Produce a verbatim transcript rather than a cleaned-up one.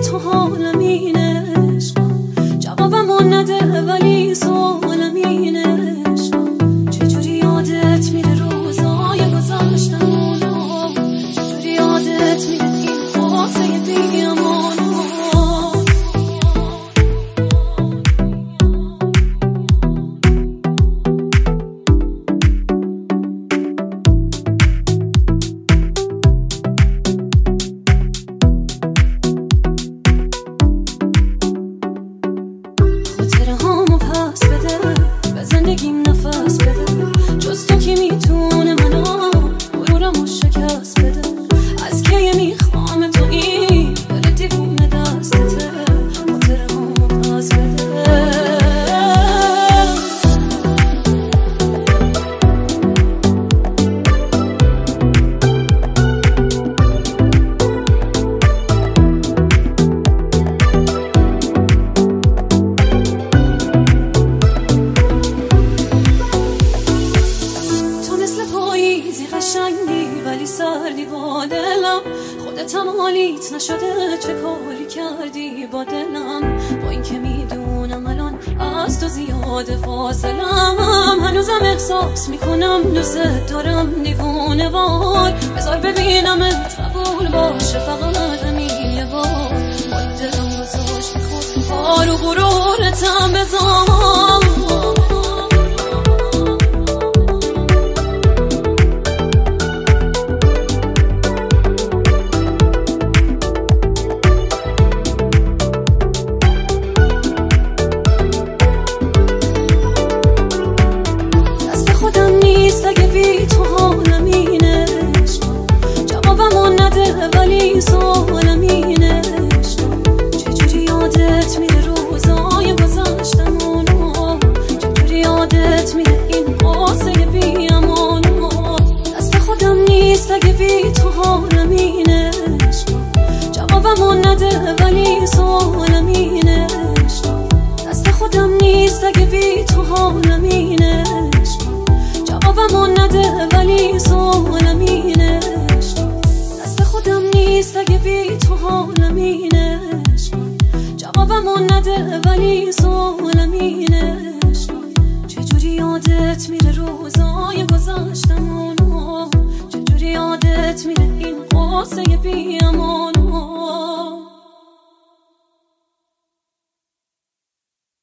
تو حالم این عشقم، جوابمو نده ولی سوالم این عشقم. چجوری یادت میره روزای گذشتمونو، چجوری یادت میره این قصه بیامونو. زندگیم نفس بده، جز تو کی میتونه منو غرورمو شکست بده. از کی میخوام تو این دل دیوونه دستته، خاطرهامو پس بده. قشنگی ولی سردی با دلم، خودت هم حالیت نشده چه کاری کردی با دلم. با این که میدونم الان از تو زیاد فاصلم، هنوزم احساس میکنم دوست دارم دیوونه وار. بذار ببینمت قبول باشه فقط همین یه بار، با این دلم گذاشت خود کار و غرورتم بذار. اگه بی تو حالم این عشقم، جوابمو نده ولی سوالم این عشقم. چجوری یادت میره روزای گذشتمونو، چجوری یادت میره این قصه بیامونو. دست خودم نیست اگه بی تو حالم این عشقم، جوابمو نده ولی سوالم این عشقم. دست خودم نیست اگه بی تو حالم این عشقم، جوابمو نده ولی سوالم این عشقم. دست خودم نیست اگه بی تو حالم این عشقم، جوابمو نده ولی سوالم این عشقم. چجوری یادت میره روزای گذشتمونو، چجوری یادت میره این قصه بیامونو.